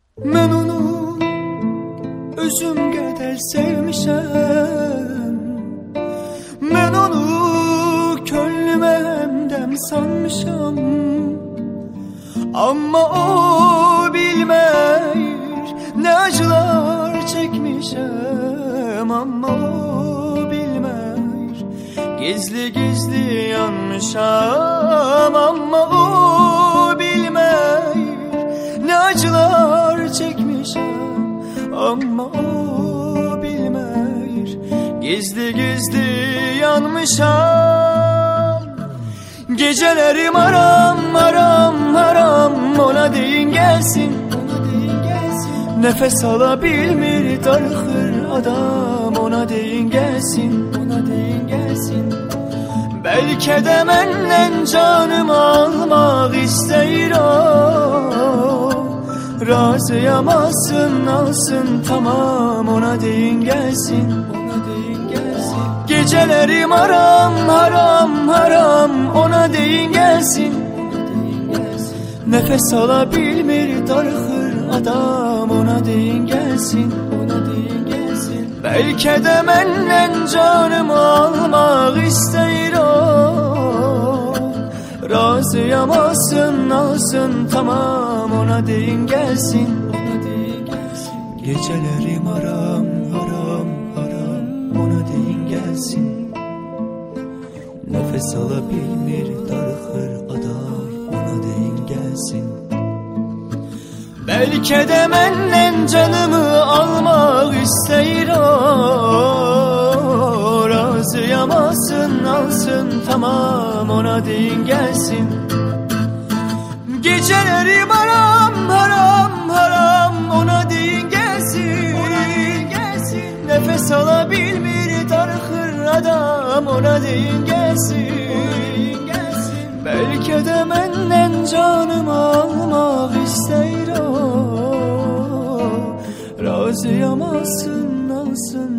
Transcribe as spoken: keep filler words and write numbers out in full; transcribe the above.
Ben onu özüm kadar sevmişem. Ben onu könlüme hemdem sanmışam. Ama o bilmeyir ne acılar çekmişem. Ama o bilmeyir gizli gizli yanmışam. Ama o bilmeyir ne acılar çekmişem. Ama o bilmeyir gizli gizli yanmışam. Gecelerim aram aram aram, ona deyin gelsin, ona deyin gelsin. Nefes alabilmir darıxır adam, ona deyin gelsin, ona deyin gelsin. Belki de menden canımı almak isteyir o. Razıyam alsın alsın tamam, ona deyin gelsin, ona deyin gelsin. Gecelerim haram haram haram, ona deyin gelsin, ona deyin gelsin. Nefes alabilmir darıxır adam, ona deyin gelsin, ona deyin gelsin. Belki de menden canımı almak isteyir o. Razıyam alsın alsın tamam, ona deyin gelsin, ona deyin gelsin. Gecelerim haram haram haram, ona deyin gelsin. Nefes alabilmir darıxır adam, ona deyin gelsin. Belki de menden canımı almak isteyir o. Razıyam alsın alsın tamam, ona deyin gelsin. Gecelerim haram haram haram, ona deyin gelsin, ona deyin gelsin. Nefes alabilmir darıxır adam, ona deyin gelsin, gelsin. Belki de menden canımı almak isteyir o. Razıyam alsın alsın